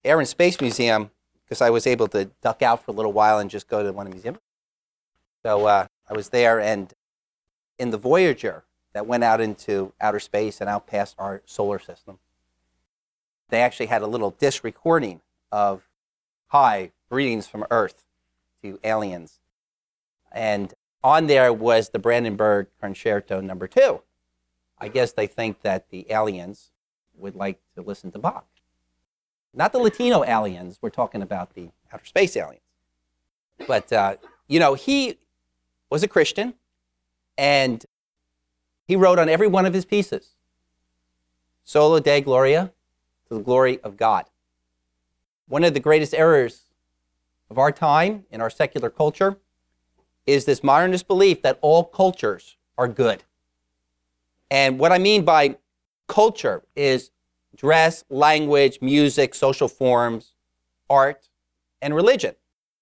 Air and Space Museum because I was able to duck out for a little while and just go to one of the museums. So I was there, and in the Voyager that went out into outer space and out past our solar system, they actually had a little disc recording of hi, greetings from Earth to aliens. And on there was the Brandenburg Concerto No. 2. I guess they think that the aliens would like to listen to Bach. Not the Latino aliens, we're talking about the outer space aliens. But, he was a Christian, and he wrote on every one of his pieces, Solo Deo Gloria, to the glory of God. One of the greatest errors of our time in our secular culture is this modernist belief that all cultures are good. And what I mean by culture is dress, language, music, social forms, art, and religion.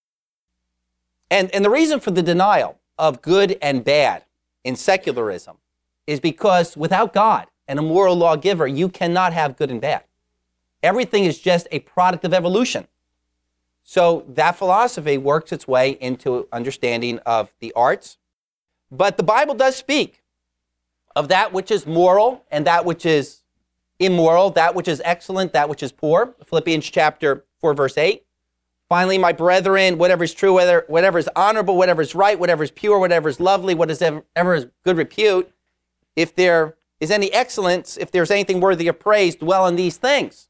And the reason for the denial of good and bad in secularism is because without God and a moral lawgiver, you cannot have good and bad. Everything is just a product of evolution. So that philosophy works its way into understanding of the arts. But the Bible does speak of that which is moral and that which is immoral, that which is excellent, that which is poor. Philippians chapter 4, verse 8. Finally, my brethren, whatever is true, whatever is honorable, whatever is right, whatever is pure, whatever is lovely, whatever is good repute, if there is any excellence, if there's anything worthy of praise, dwell on these things.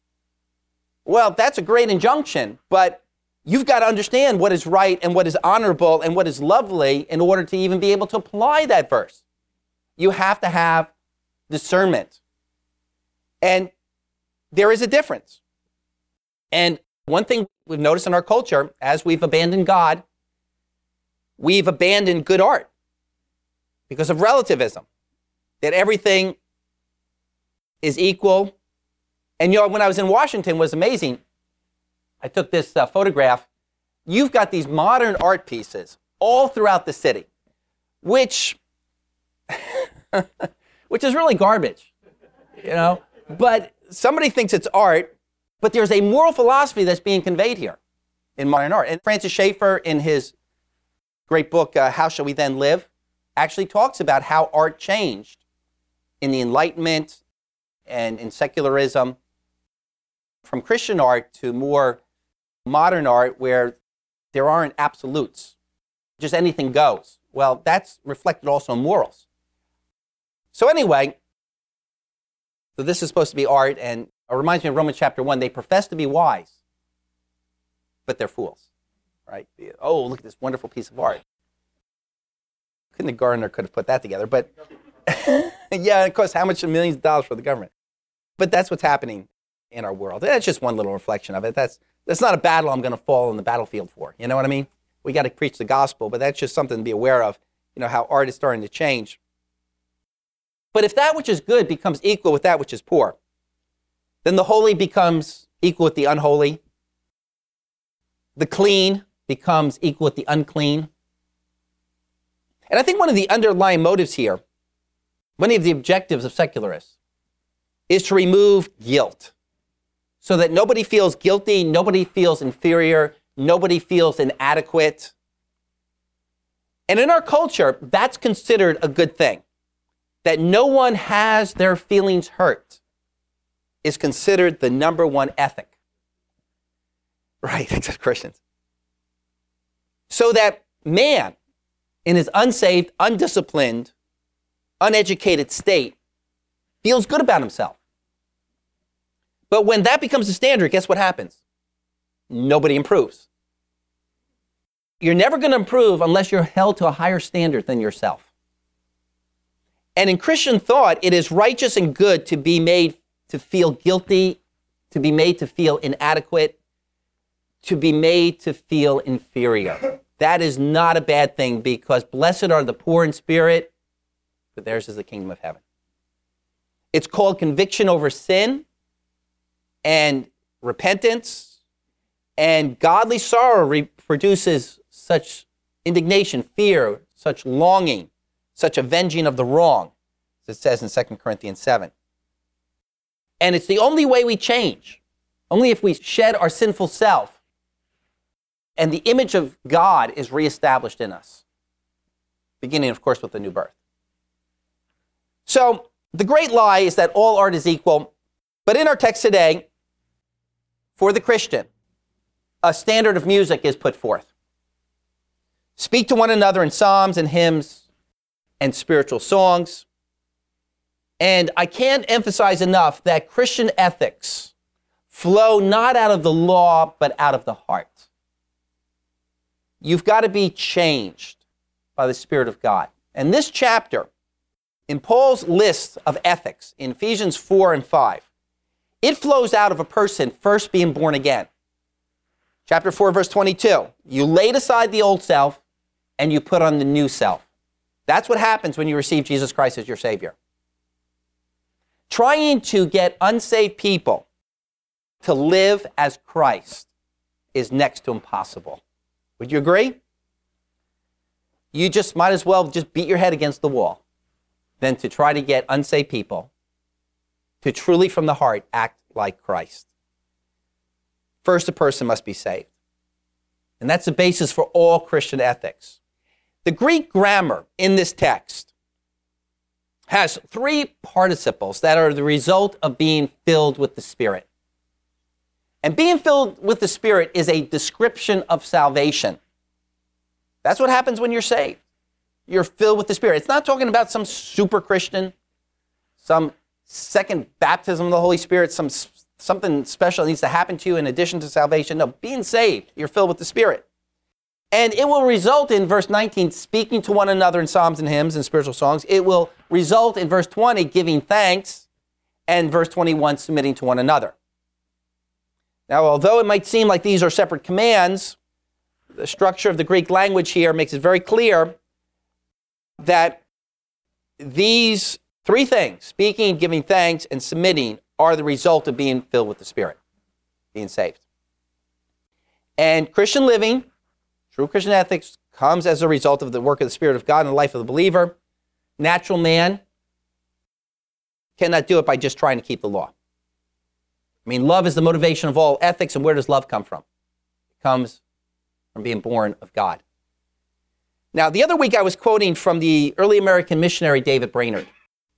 Well, that's a great injunction, but you've got to understand what is right and what is honorable and what is lovely in order to even be able to apply that verse. You have to have discernment. And there is a difference. And one thing we've noticed in our culture, as we've abandoned God, we've abandoned good art because of relativism, that everything is equal. And when I was in Washington, it was amazing. I took this photograph. You've got these modern art pieces all throughout the city, which is really garbage, But somebody thinks it's art, but there's a moral philosophy that's being conveyed here in modern art. And Francis Schaeffer, in his great book, How Shall We Then Live, actually talks about how art changed in the Enlightenment and in secularism, from Christian art to more modern art where there aren't absolutes, just anything goes. Well, that's reflected also in morals. So anyway, so this is supposed to be art, and it reminds me of Romans chapter 1. They profess to be wise, but they're fools, right? Oh, look at this wonderful piece of art. Couldn't the gardener could have put that together, but yeah, it costs how much? Millions of dollars for the government. But that's what's happening in our world. That's just one little reflection of it. That's not a battle I'm going to fall on the battlefield for. You know what I mean? We got to preach the gospel, but that's just something to be aware of, how art is starting to change. But if that which is good becomes equal with that which is poor, then the holy becomes equal with the unholy. The clean becomes equal with the unclean. And I think one of the underlying motives here, one of the objectives of secularists, is to remove guilt so that nobody feels guilty, nobody feels inferior, nobody feels inadequate. And in our culture, that's considered a good thing. That no one has their feelings hurt is considered the number one ethic. Right, except Christians. So that man, in his unsaved, undisciplined, uneducated state, feels good about himself. But when that becomes the standard, guess what happens? Nobody improves. You're never going to improve unless you're held to a higher standard than yourself. And in Christian thought, it is righteous and good to be made to feel guilty, to be made to feel inadequate, to be made to feel inferior. That is not a bad thing, because blessed are the poor in spirit, for theirs is the kingdom of heaven. It's called conviction over sin and repentance, and godly sorrow produces such indignation, fear, such longing, such avenging of the wrong, as it says in 2 Corinthians 7. And it's the only way we change. Only if we shed our sinful self and the image of God is reestablished in us. Beginning, of course, with the new birth. So, the great lie is that all art is equal. But in our text today, for the Christian, a standard of music is put forth. Speak to one another in psalms and hymns and spiritual songs. And I can't emphasize enough that Christian ethics flow not out of the law, but out of the heart. You've got to be changed by the Spirit of God. And this chapter, in Paul's list of ethics, in Ephesians 4 and 5, it flows out of a person first being born again. Chapter 4, verse 22, you laid aside the old self and you put on the new self. That's what happens when you receive Jesus Christ as your Savior. Trying to get unsaved people to live as Christ is next to impossible. Would you agree? You just might as well just beat your head against the wall than to try to get unsaved people to truly from the heart act like Christ. First, a person must be saved. And that's the basis for all Christian ethics. The Greek grammar in this text has three participles that are the result of being filled with the Spirit. And being filled with the Spirit is a description of salvation. That's what happens when you're saved. You're filled with the Spirit. It's not talking about some super Christian, some second baptism of the Holy Spirit, something special that needs to happen to you in addition to salvation. No, being saved, you're filled with the Spirit. And it will result in, verse 19, speaking to one another in psalms and hymns and spiritual songs. It will result in, verse 20, giving thanks, and verse 21, submitting to one another. Now, although it might seem like these are separate commands, the structure of the Greek language here makes it very clear that these three things, speaking, giving thanks, and submitting, are the result of being filled with the Spirit, being saved. And Christian living, true Christian ethics, comes as a result of the work of the Spirit of God in the life of the believer. Natural man cannot do it by just trying to keep the law. I mean, love is the motivation of all ethics, and where does love come from? It comes from being born of God. Now, the other week I was quoting from the early American missionary David Brainerd.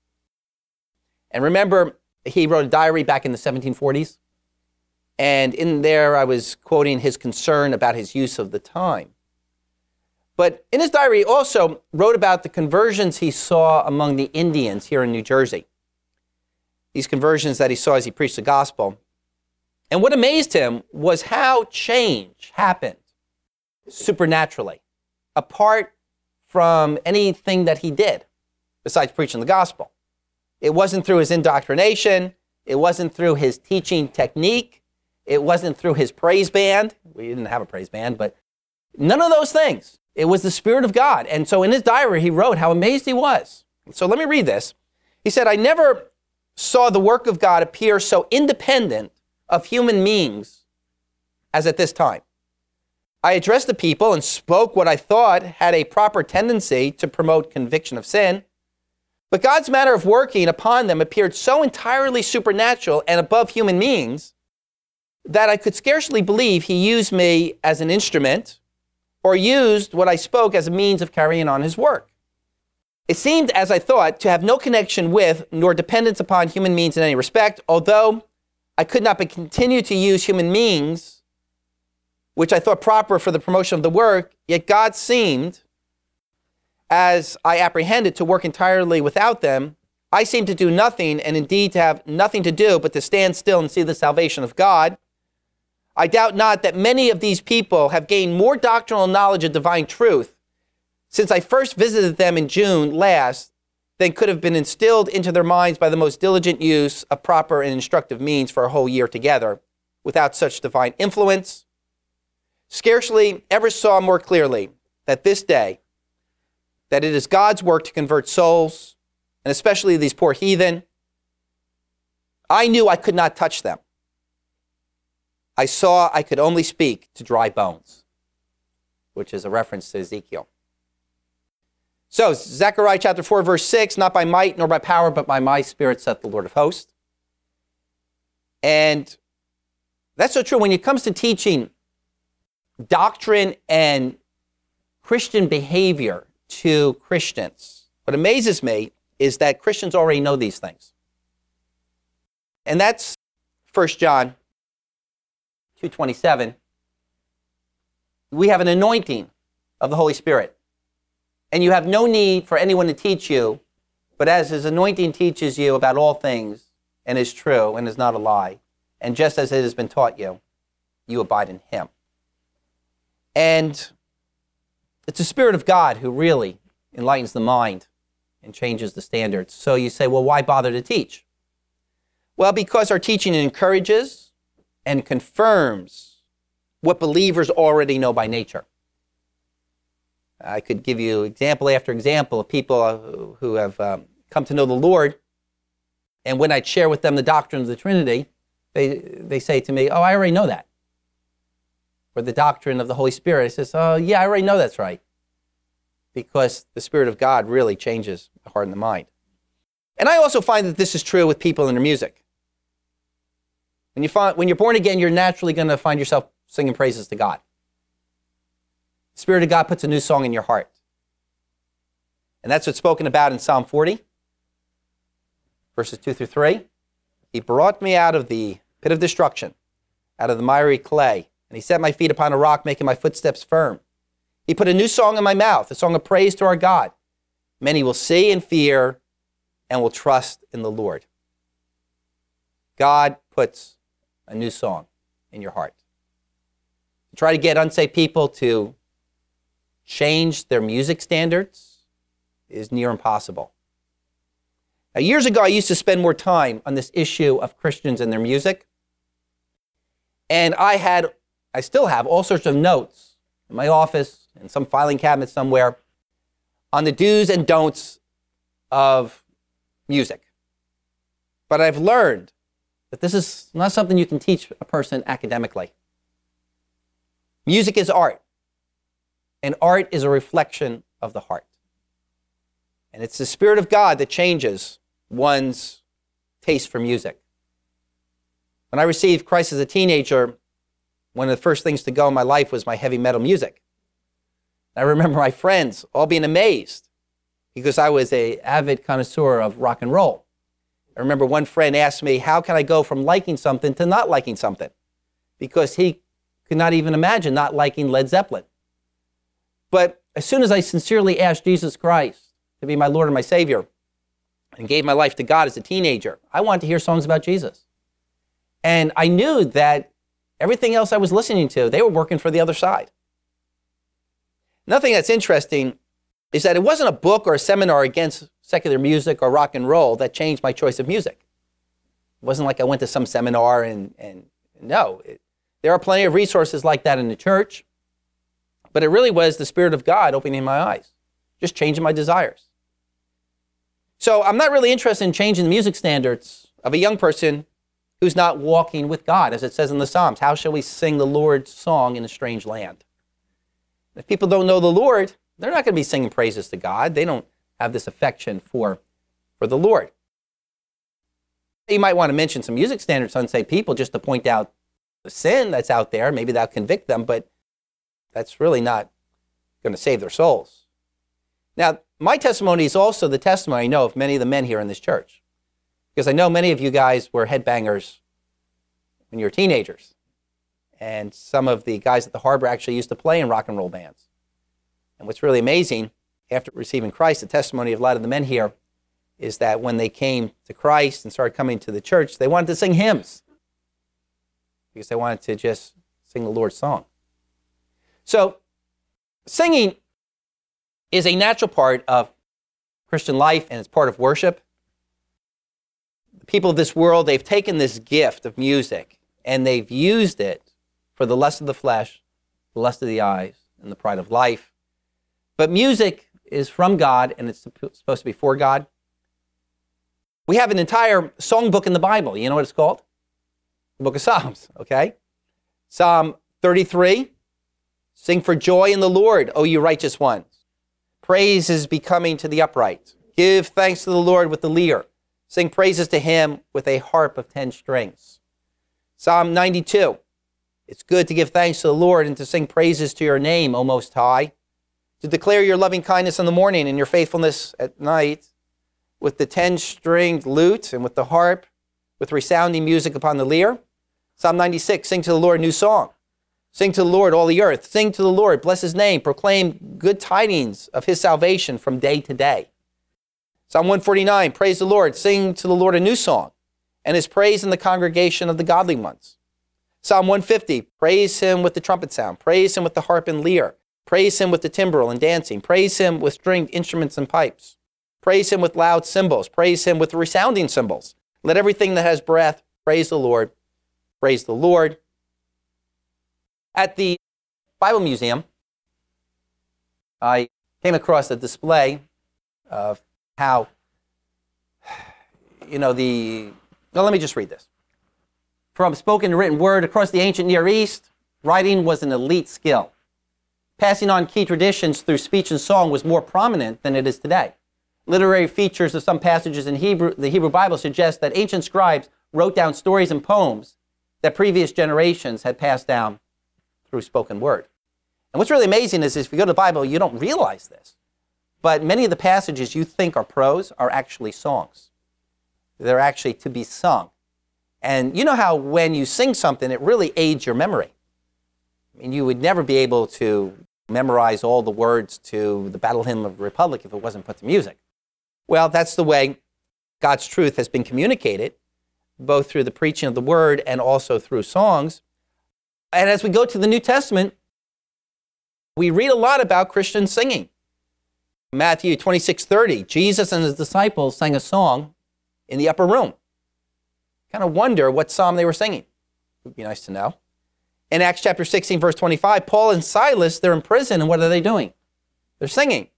And remember, he wrote a diary back in the 1740s. And in there, I was quoting his concern about his use of the time. But in his diary, he also wrote about the conversions he saw among the Indians here in New Jersey. These conversions that he saw as he preached the gospel. And what amazed him was how change happened supernaturally, apart from anything that he did besides preaching the gospel. It wasn't through his indoctrination. It wasn't through his teaching technique. It wasn't through his praise band. We didn't have a praise band, but none of those things. It was the Spirit of God. And so in his diary, he wrote how amazed he was. So let me read this. He said, I never saw the work of God appear so independent of human beings as at this time. I addressed the people and spoke what I thought had a proper tendency to promote conviction of sin. But God's manner of working upon them appeared so entirely supernatural and above human means that I could scarcely believe he used me as an instrument or used what I spoke as a means of carrying on his work. It seemed, as I thought, to have no connection with nor dependence upon human means in any respect, although I could not but continue to use human means, which I thought proper for the promotion of the work, yet God seemed, as I apprehended, to work entirely without them. I seemed to do nothing, and indeed to have nothing to do but to stand still and see the salvation of God. I doubt not that many of these people have gained more doctrinal knowledge of divine truth since I first visited them in June last than could have been instilled into their minds by the most diligent use of proper and instructive means for a whole year together. Without such divine influence, scarcely ever saw more clearly that this day, that it is God's work to convert souls, and especially these poor heathen. I knew I could not touch them. I saw I could only speak to dry bones, which is a reference to Ezekiel. So, Zechariah chapter 4, verse 6, not by might nor by power, but by my Spirit, saith the Lord of hosts. And That's so true. When it comes to teaching doctrine and Christian behavior to Christians, what amazes me is that Christians already know these things. And that's 1 John 2:27. We have an anointing of the Holy Spirit. And you have no need for anyone to teach you, but as his anointing teaches you about all things and is true and is not a lie, and just as it has been taught you, you abide in him. And it's the Spirit of God who really enlightens the mind and changes the standards. So you say, well, why bother to teach? Well, because our teaching encourages and confirms what believers already know by nature. I could give you example after example of people who have come to know the Lord, and when I share with them the doctrine of the Trinity, they say to me, oh, I already know that. Or the doctrine of the Holy Spirit, I says, oh, yeah, I already know that's right. Because the Spirit of God really changes the heart and the mind. And I also find that this is true with people in their music. When you're born again, you're naturally going to find yourself singing praises to God. The Spirit of God puts a new song in your heart. And that's what's spoken about in Psalm 40, verses 2 through 3. He brought me out of the pit of destruction, out of the miry clay, and he set my feet upon a rock, making my footsteps firm. He put a new song in my mouth, a song of praise to our God. Many will see and fear and will trust in the Lord. God puts a new song in your heart. To try to get unsaved people to change their music standards is near impossible. Now, years ago, I used to spend more time on this issue of Christians and their music. And I still have all sorts of notes in my office, in some filing cabinet somewhere, on the do's and don'ts of music. But I've learned that this is not something you can teach a person academically. Music is art, and art is a reflection of the heart. And it's the Spirit of God that changes one's taste for music. When I received Christ as a teenager, one of the first things to go in my life was my heavy metal music. I remember my friends all being amazed because I was an avid connoisseur of rock and roll. I remember one friend asked me, how can I go from liking something to not liking something? Because he could not even imagine not liking Led Zeppelin. But as soon as I sincerely asked Jesus Christ to be my Lord and my Savior and gave my life to God as a teenager, I wanted to hear songs about Jesus. And I knew that everything else I was listening to, they were working for the other side. Another thing that's interesting is that it wasn't a book or a seminar against secular music or rock and roll that changed my choice of music. It wasn't like I went to some seminar and no. There are plenty of resources like that in the church, but it really was the Spirit of God opening my eyes, just changing my desires. So I'm not really interested in changing the music standards of a young person who's not walking with God, as it says in the Psalms. How shall we sing the Lord's song in a strange land? If people don't know the Lord, they're not going to be singing praises to God. They don't have this affection for the Lord. You might want to mention some music standards to unsaved people just to point out the sin that's out there. Maybe that'll convict them, but that's really not going to save their souls. Now, my testimony is also the testimony I know of many of the men here in this church. Because I know many of you guys were headbangers when you were teenagers. And some of the guys at the Harbor actually used to play in rock and roll bands. And what's really amazing, after receiving Christ, the testimony of a lot of the men here is that when they came to Christ and started coming to the church, they wanted to sing hymns. Because they wanted to just sing the Lord's song. So, singing is a natural part of Christian life, and it's part of worship. The people of this world, they've taken this gift of music, and they've used it for the lust of the flesh, the lust of the eyes, and the pride of life. But music is from God, and it's supposed to be for God. We have an entire songbook in the Bible. You know what it's called? The Book of Psalms, okay? Psalm 33, sing for joy in the Lord, O you righteous ones. Praise is becoming to the upright. Give thanks to the Lord with the lyre. Sing praises to him with a harp of 10 strings. Psalm 92, It's good to give thanks to the Lord and to sing praises to your name, O Most High, to declare your loving kindness in the morning and your faithfulness at night, with the 10-stringed lute and with the harp, with resounding music upon the lyre. Psalm 96, sing to the Lord a new song. Sing to the Lord, all the earth. Sing to the Lord, bless his name. Proclaim good tidings of his salvation from day to day. Psalm 149, praise the Lord. Sing to the Lord a new song, and his praise in the congregation of the godly ones. Psalm 150, praise him with the trumpet sound. Praise him with the harp and lyre. Praise him with the timbrel and dancing. Praise him with stringed instruments and pipes. Praise him with loud cymbals. Praise him with resounding cymbals. Let everything that has breath praise the Lord. Praise the Lord. At the Bible Museum, I came across a display of how, well, let me just read this. From spoken and written word across the ancient Near East, writing was an elite skill. Passing on key traditions through speech and song was more prominent than it is today. Literary features of some passages in the Hebrew Bible suggest that ancient scribes wrote down stories and poems that previous generations had passed down through spoken word. And what's really amazing is if you go to the Bible, you don't realize this, but many of the passages you think are prose are actually songs. They're actually to be sung. And you know how when you sing something, it really aids your memory. I mean, you would never be able to memorize all the words to the Battle Hymn of the Republic if it wasn't put to music. Well, that's the way God's truth has been communicated, both through the preaching of the word and also through songs. And as we go to the New Testament, we read a lot about Christian singing. Matthew 26:30, Jesus and his disciples sang a song in the upper room. Kind of wonder what psalm they were singing. It would be nice to know. In Acts chapter 16, verse 25, Paul and Silas, they're in prison, and what are they doing? They're singing.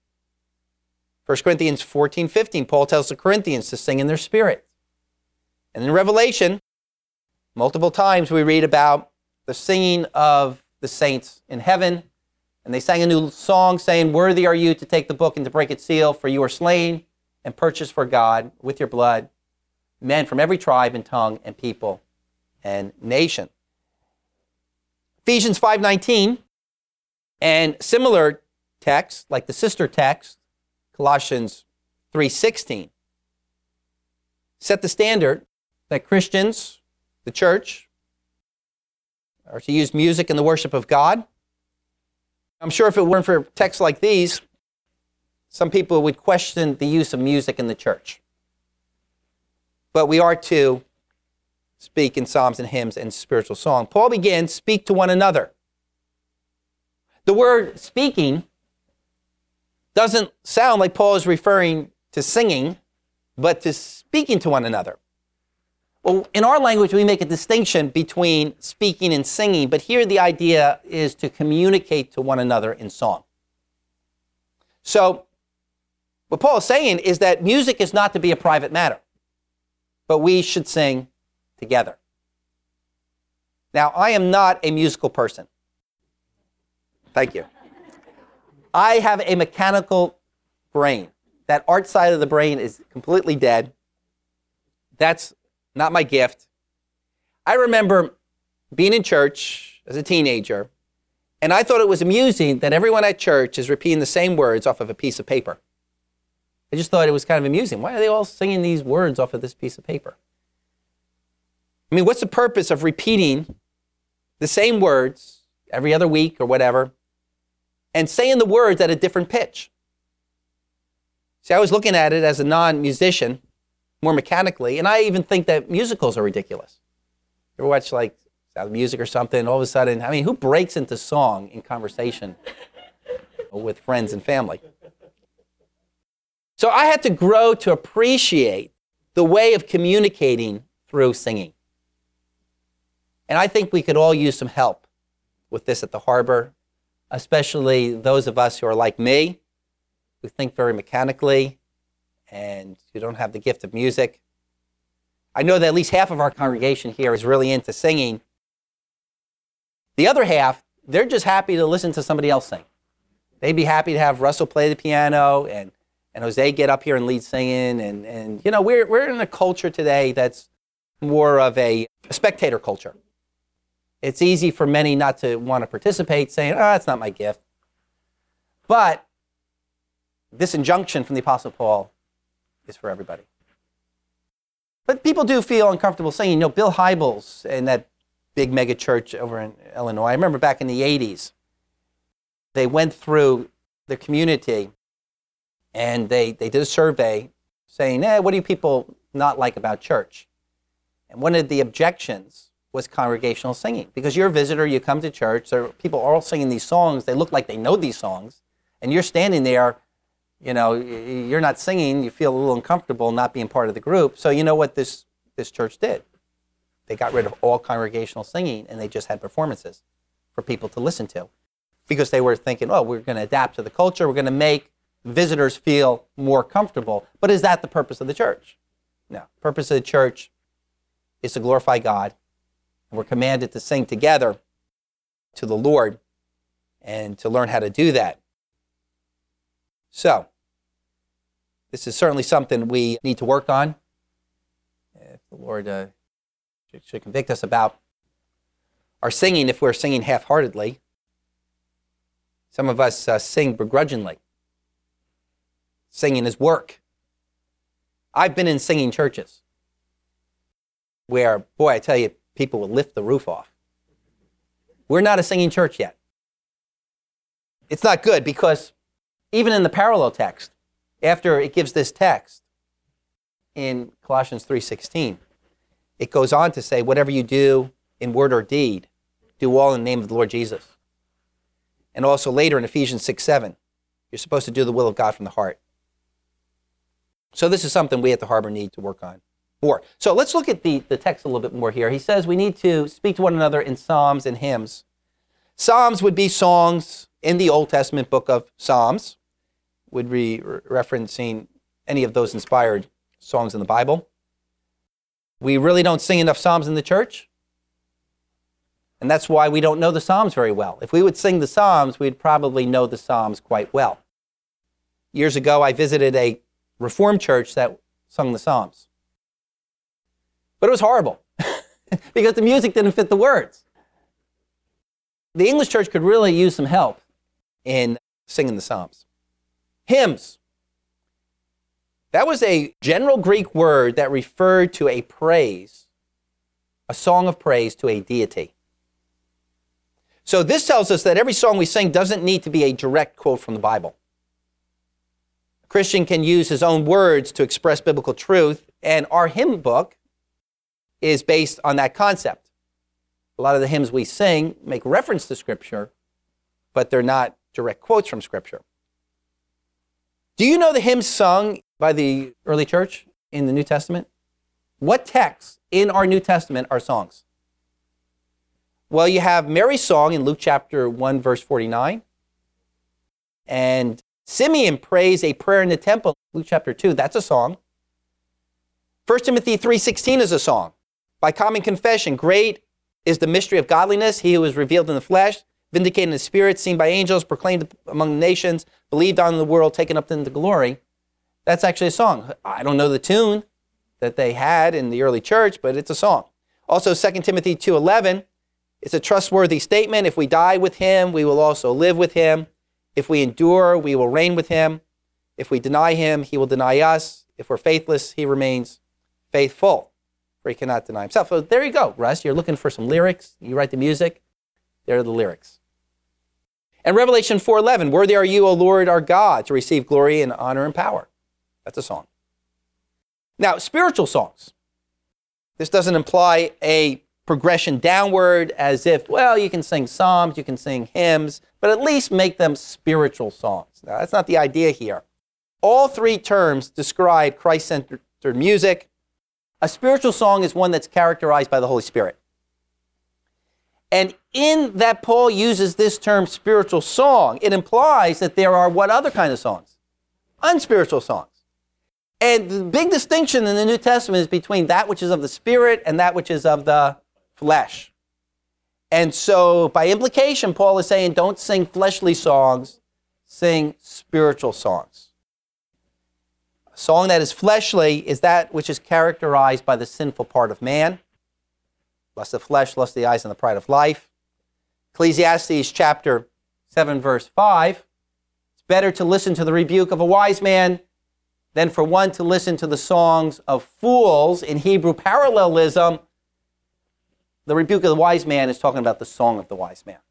1 Corinthians 14:15, Paul tells the Corinthians to sing in their spirit. And in Revelation, multiple times we read about the singing of the saints in heaven, and they sang a new song saying, worthy are you to take the book and to break its seal, for you are slain and purchased for God with your blood men from every tribe and tongue and people and nation. Ephesians 5:19 and similar texts like the sister text, Colossians 3:16, set the standard that Christians, the church, are to use music in the worship of God. I'm sure if it weren't for texts like these, some people would question the use of music in the church. But we are to speak in psalms and hymns and spiritual song. Paul begins, speak to one another. The word speaking doesn't sound like Paul is referring to singing, but to speaking to one another. Well, in our language, we make a distinction between speaking and singing, but here the idea is to communicate to one another in song. So, what Paul is saying is that music is not to be a private matter, but we should sing together. Now, I am not a musical person. Thank you. I have a mechanical brain. That art side of the brain is completely dead. That's not my gift. I remember being in church as a teenager, and I thought it was amusing that everyone at church is repeating the same words off of a piece of paper. I just thought it was kind of amusing. Why are they all singing these words off of this piece of paper? I mean, what's the purpose of repeating the same words every other week or whatever and saying the words at a different pitch? See, I was looking at it as a non-musician, more mechanically, and I even think that musicals are ridiculous. You ever watch like Sound of Music or something, all of a sudden, I mean, who breaks into song in conversation with friends and family? So I had to grow to appreciate the way of communicating through singing. And I think we could all use some help with this at the Harbor, especially those of us who are like me, who think very mechanically and who don't have the gift of music. I know that at least half of our congregation here is really into singing. The other half, they're just happy to listen to somebody else sing. They'd be happy to have Russell play the piano and Jose get up here and lead singing. And you know, we're in a culture today that's more of a spectator culture. It's easy for many not to want to participate, saying, that's not my gift. But this injunction from the Apostle Paul is for everybody. But people do feel uncomfortable singing. Bill Hybels in that big mega church over in Illinois, I remember back in the 80s, they went through the community and they did a survey saying, what do people not like about church? And one of the objections was congregational singing. Because you're a visitor, you come to church, people are all singing these songs, they look like they know these songs, and you're standing there, you're not singing, you feel a little uncomfortable not being part of the group. So you know what this church did? They got rid of all congregational singing and they just had performances for people to listen to. Because they were thinking, we're going to adapt to the culture, we're going to make visitors feel more comfortable. But is that the purpose of the church? No. The purpose of the church is to glorify God. And we're commanded to sing together to the Lord and to learn how to do that. So, this is certainly something we need to work on. If the Lord should convict us about our singing, if we're singing half-heartedly. Some of us sing begrudgingly. Singing is work. I've been in singing churches where, boy, I tell you, people will lift the roof off. We're not a singing church yet. It's not good because even in the parallel text, after it gives this text in Colossians 3:16, it goes on to say, whatever you do in word or deed, do all in the name of the Lord Jesus. And also later in Ephesians 6:7, you're supposed to do the will of God from the heart. So this is something we at the Harbor need to work on more. So let's look at the text a little bit more here. He says we need to speak to one another in psalms and hymns. Psalms would be songs in the Old Testament book of Psalms, would be referencing any of those inspired songs in the Bible. We really don't sing enough psalms in the church, and that's why we don't know the Psalms very well. If we would sing the Psalms, we'd probably know the Psalms quite well. Years ago, I visited a Reformed church that sung the Psalms. But it was horrible because the music didn't fit the words. The English church could really use some help in singing the Psalms. Hymns. That was a general Greek word that referred to a praise, a song of praise to a deity. So this tells us that every song we sing doesn't need to be a direct quote from the Bible. A Christian can use his own words to express biblical truth, and our hymn book is based on that concept. A lot of the hymns we sing make reference to Scripture, but they're not direct quotes from Scripture. Do you know the hymns sung by the early church in the New Testament? What texts in our New Testament are songs? Well, you have Mary's song in Luke chapter 1, verse 49. And Simeon prays a prayer in the temple, Luke chapter 2. That's a song. 1 Timothy 3:16 is a song. By common confession, great is the mystery of godliness. He who is revealed in the flesh, vindicated in the spirit, seen by angels, proclaimed among the nations, believed on in the world, taken up into glory. That's actually a song. I don't know the tune that they had in the early church, but it's a song. Also, 2 Timothy 2:11, it's a trustworthy statement. If we die with him, we will also live with him. If we endure, we will reign with him. If we deny him, he will deny us. If we're faithless, he remains faithful, for he cannot deny himself. So there you go, Russ. You're looking for some lyrics. You write the music. There are the lyrics. And Revelation 4:11, worthy are you, O Lord, our God, to receive glory and honor and power. That's a song. Now, spiritual songs. This doesn't imply a progression downward as if, well, you can sing psalms, you can sing hymns, but at least make them spiritual songs. Now, that's not the idea here. All three terms describe Christ-centered music. A spiritual song is one that's characterized by the Holy Spirit. And in that Paul uses this term spiritual song, it implies that there are what other kind of songs? Unspiritual songs. And the big distinction in the New Testament is between that which is of the Spirit and that which is of the flesh. And so by implication, Paul is saying don't sing fleshly songs, sing spiritual songs. A song that is fleshly is that which is characterized by the sinful part of man. lust of the flesh, lust of the eyes, and the pride of life. Ecclesiastes chapter 7, verse 5. It's better to listen to the rebuke of a wise man than for one to listen to the songs of fools. In Hebrew parallelism, the rebuke of the wise man is talking about the song of the wise man.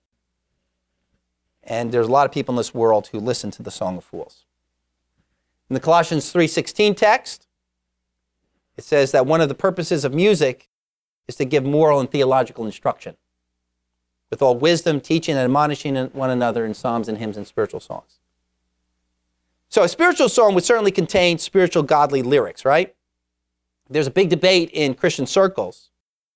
And there's a lot of people in this world who listen to the song of fools. In the Colossians 3:16 text, it says that one of the purposes of music is to give moral and theological instruction, with all wisdom, teaching and admonishing one another in psalms and hymns and spiritual songs. So a spiritual song would certainly contain spiritual godly lyrics, right? There's a big debate in Christian circles.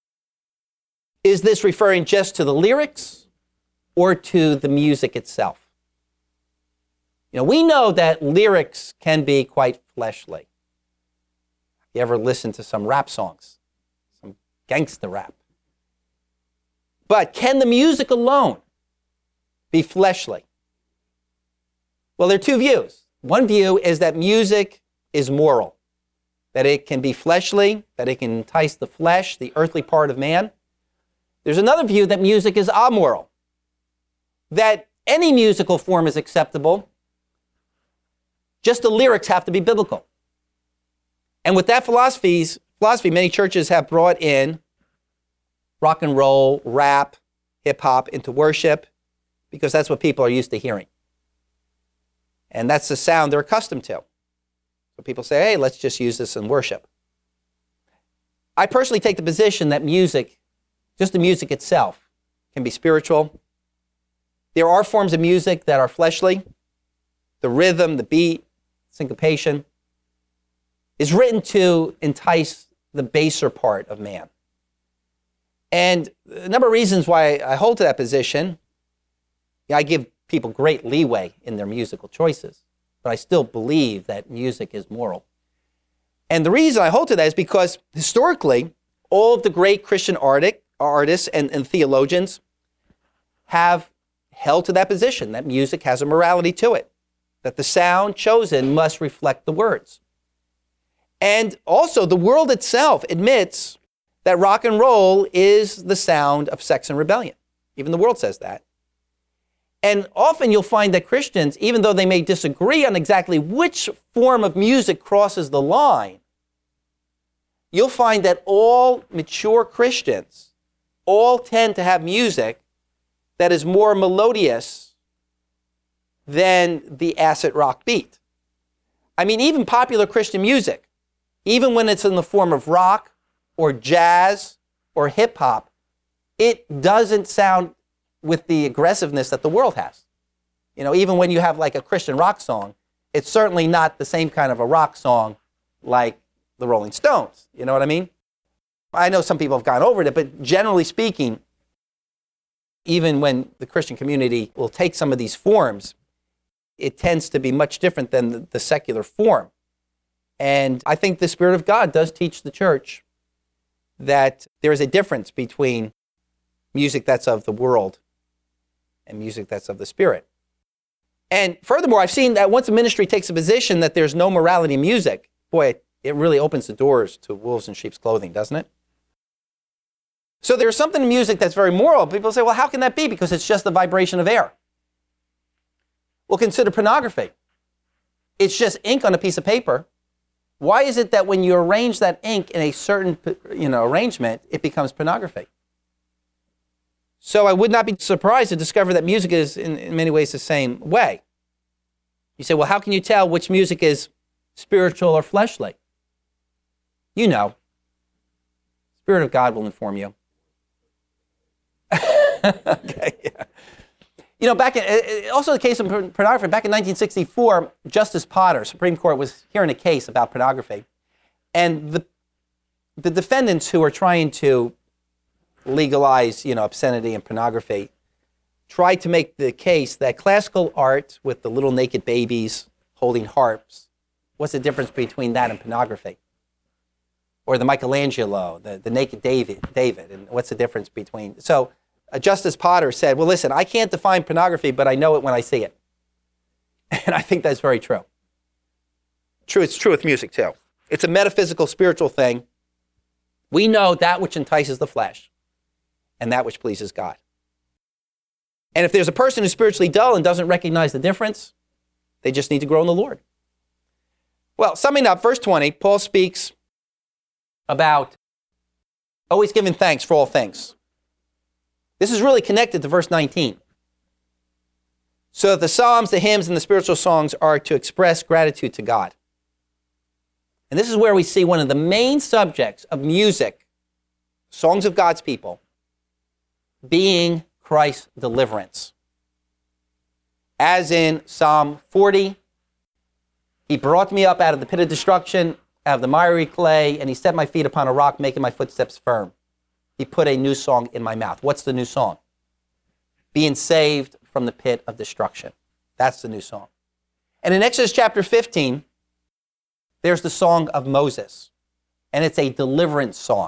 Is this referring just to the lyrics or to the music itself? You know, we know that lyrics can be quite fleshly. You ever listen to some rap songs, some gangster rap? But can the music alone be fleshly? Well, there are two views. One view is that music is moral, that it can be fleshly, that it can entice the flesh, the earthly part of man. There's another view that music is amoral, that any musical form is acceptable, just the lyrics have to be biblical. And with that philosophy, many churches have brought in rock and roll, rap, hip-hop into worship because that's what people are used to hearing. And that's the sound they're accustomed to. So people say, hey, let's just use this in worship. I personally take the position that music, just the music itself, can be spiritual. There are forms of music that are fleshly. The rhythm, the beat, syncopation is written to entice the baser part of man. And a number of reasons why I hold to that position. I give people great leeway in their musical choices, but I still believe that music is moral. And the reason I hold to that is because historically, all of the great Christian artists and theologians have held to that position, that music has a morality to it, that the sound chosen must reflect the words. And also, the world itself admits that rock and roll is the sound of sex and rebellion. Even the world says that. And often you'll find that Christians, even though they may disagree on exactly which form of music crosses the line, you'll find that all mature Christians all tend to have music that is more melodious than the acid rock beat. I mean, even popular Christian music, even when it's in the form of rock or jazz or hip hop, it doesn't sound with the aggressiveness that the world has. You know, even when you have like a Christian rock song, it's certainly not the same kind of a rock song like the Rolling Stones. You know what I mean? I know some people have gone over it, but generally speaking, even when the Christian community will take some of these forms, it tends to be much different than the secular form. And I think the Spirit of God does teach the church that there is a difference between music that's of the world and music that's of the Spirit. And furthermore, I've seen that once a ministry takes a position that there's no morality in music, boy, it really opens the doors to wolves in sheep's clothing, doesn't it? So there's something in music that's very moral. People say, well, how can that be? Because it's just the vibration of air. Well, consider pornography. It's just ink on a piece of paper. Why is it that when you arrange that ink in a certain, arrangement, it becomes pornography? So I would not be surprised to discover that music is in many ways the same way. You say, well, how can you tell which music is spiritual or fleshly? You know. Spirit of God will inform you. Okay, yeah. You know, also the case of pornography, back in 1964, Justice Potter, Supreme Court, was hearing a case about pornography. And the defendants who are trying to legalize, obscenity and pornography, tried to make the case that classical art with the little naked babies holding harps, what's the difference between that and pornography? Or the Michelangelo, the naked David, and what's the difference between... So Justice Potter said, well, listen, I can't define pornography, but I know it when I see it. And I think that's very true. It's true with music, too. It's a metaphysical, spiritual thing. We know that which entices the flesh and that which pleases God. And if there's a person who's spiritually dull and doesn't recognize the difference, they just need to grow in the Lord. Well, summing up, verse 20, Paul speaks about always giving thanks for all things. This is really connected to verse 19. So that the psalms, the hymns, and the spiritual songs are to express gratitude to God. And this is where we see one of the main subjects of music, songs of God's people, being Christ's deliverance. As in Psalm 40, he brought me up out of the pit of destruction, out of the miry clay, and he set my feet upon a rock, making my footsteps firm. He put a new song in my mouth. What's the new song? Being saved from the pit of destruction. That's the new song. And in Exodus chapter 15, there's the song of Moses, and it's a deliverance song.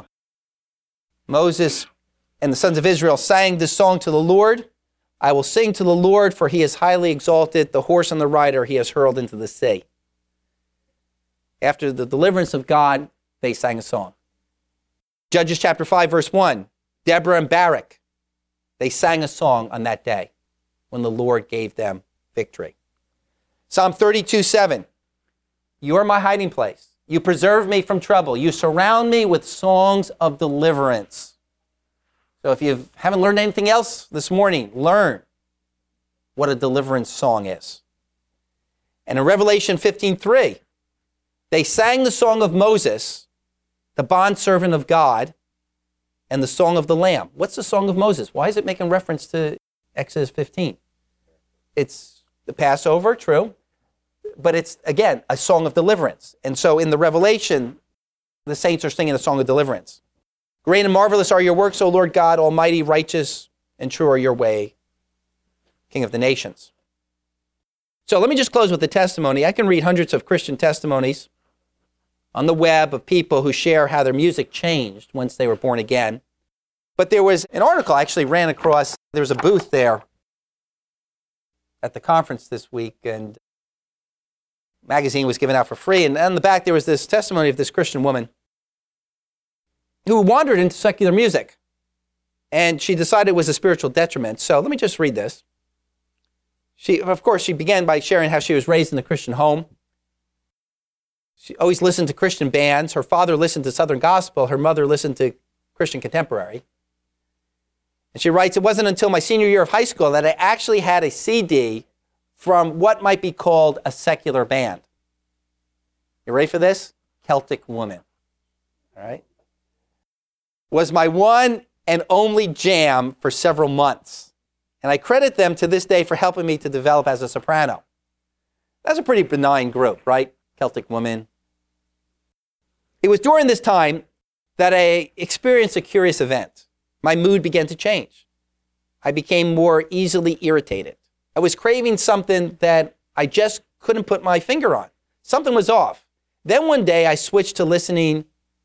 Moses and the sons of Israel sang this song to the Lord. I will sing to the Lord, for he is highly exalted. The horse and the rider he has hurled into the sea. After the deliverance of God, they sang a song. Judges chapter 5, verse 1, Deborah and Barak, they sang a song on that day when the Lord gave them victory. Psalm 32:7, you are my hiding place. You preserve me from trouble. You surround me with songs of deliverance. So if you haven't learned anything else this morning, learn what a deliverance song is. And in Revelation 15:3, they sang the song of Moses, the bondservant of God, and the song of the Lamb. What's the song of Moses? Why is it making reference to Exodus 15? It's the Passover, true, but it's, again, a song of deliverance. And so in the Revelation, the saints are singing a song of deliverance. Great and marvelous are your works, O Lord God, almighty, righteous, and true are your way, King of the nations. So let me just close with the testimony. I can read hundreds of Christian testimonies on the web of people who share how their music changed once they were born again. But there was an article I actually ran across. There was a booth there at the conference this week, and a magazine was given out for free. And on the back, there was this testimony of this Christian woman who wandered into secular music. And she decided it was a spiritual detriment. So let me just read this. She began by sharing how she was raised in a Christian home. She always listened to Christian bands. Her father listened to Southern Gospel. Her mother listened to Christian Contemporary. And she writes, it wasn't until my senior year of high school that I actually had a CD from what might be called a secular band. You ready for this? Celtic Woman. All right? Was my one and only jam for several months. And I credit them to this day for helping me to develop as a soprano. That's a pretty benign group, right? Celtic Woman. It was during this time that I experienced a curious event. My mood began to change. I became more easily irritated. I was craving something that I just couldn't put my finger on. Something was off. Then one day I switched to listening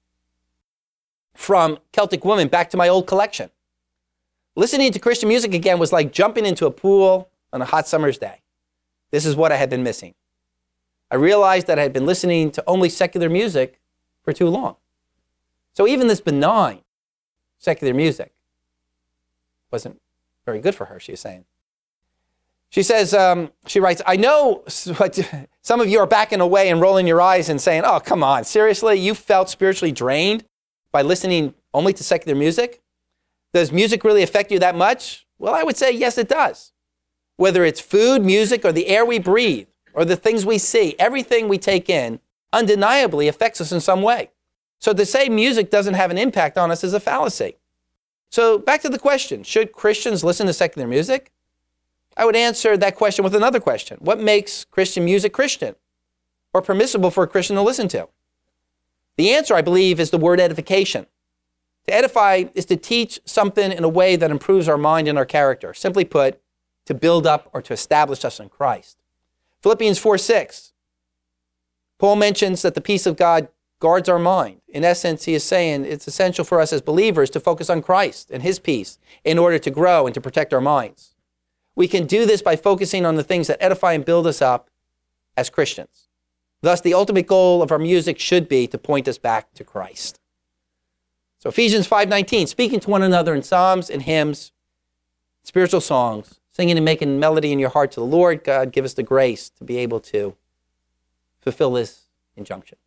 from Celtic Woman back to my old collection. Listening to Christian music again was like jumping into a pool on a hot summer's day. This is what I had been missing. I realized that I had been listening to only secular music for too long. So even this benign secular music wasn't very good for her, she was saying. She says, she writes, I know some of you are backing away and rolling your eyes and saying, oh, come on, seriously? You felt spiritually drained by listening only to secular music? Does music really affect you that much? Well, I would say, yes, it does. Whether it's food, music, or the air we breathe, or the things we see, everything we take in undeniably affects us in some way. So to say music doesn't have an impact on us is a fallacy. So back to the question, should Christians listen to secular music? I would answer that question with another question. What makes Christian music Christian or permissible for a Christian to listen to? The answer, I believe, is the word edification. To edify is to teach something in a way that improves our mind and our character. Simply put, to build up or to establish us in Christ. Philippians 4:6. Paul mentions that the peace of God guards our mind. In essence, he is saying it's essential for us as believers to focus on Christ and his peace in order to grow and to protect our minds. We can do this by focusing on the things that edify and build us up as Christians. Thus, the ultimate goal of our music should be to point us back to Christ. So Ephesians 5:19, speaking to one another in psalms and hymns, spiritual songs, singing and making melody in your heart to the Lord. God, give us the grace to be able to fulfill this injunction.